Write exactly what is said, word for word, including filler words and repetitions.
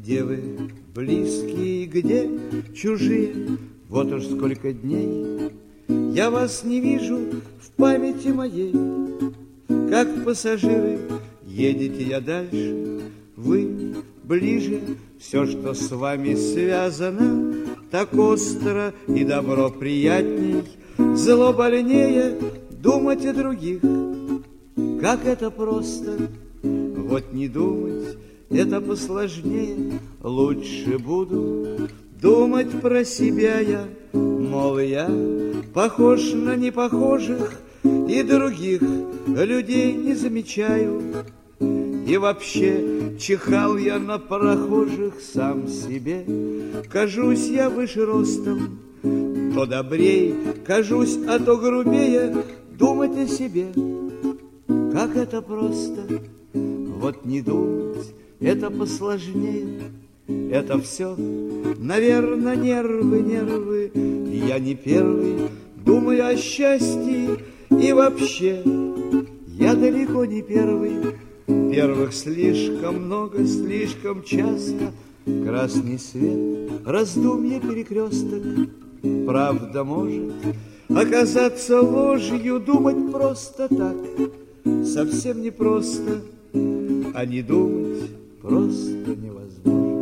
Где вы, близкие, где чужие? Вот уж сколько дней я вас не вижу в памяти моей. Как пассажиры едете я дальше, вы ближе. Все, что с вами связано, так остро и добро приятней. Зло больнее думать о других. Как это просто, вот не думать, это посложнее. Лучше буду думать про себя я, мол, я похож на непохожих и других людей не замечаю. И вообще чихал я на прохожих сам себе. Кажусь я выше ростом, то добрей, кажусь, а то грубее думать о себе. Как это просто, вот не думать, это посложнее. Это все, наверное, нервы, нервы. Я не первый, думаю о счастье. И вообще, я далеко не первый. Первых слишком много, слишком часто. Красный свет, раздумье, перекресток. Правда может оказаться ложью. Думать просто так совсем непросто, а не думать просто невозможно.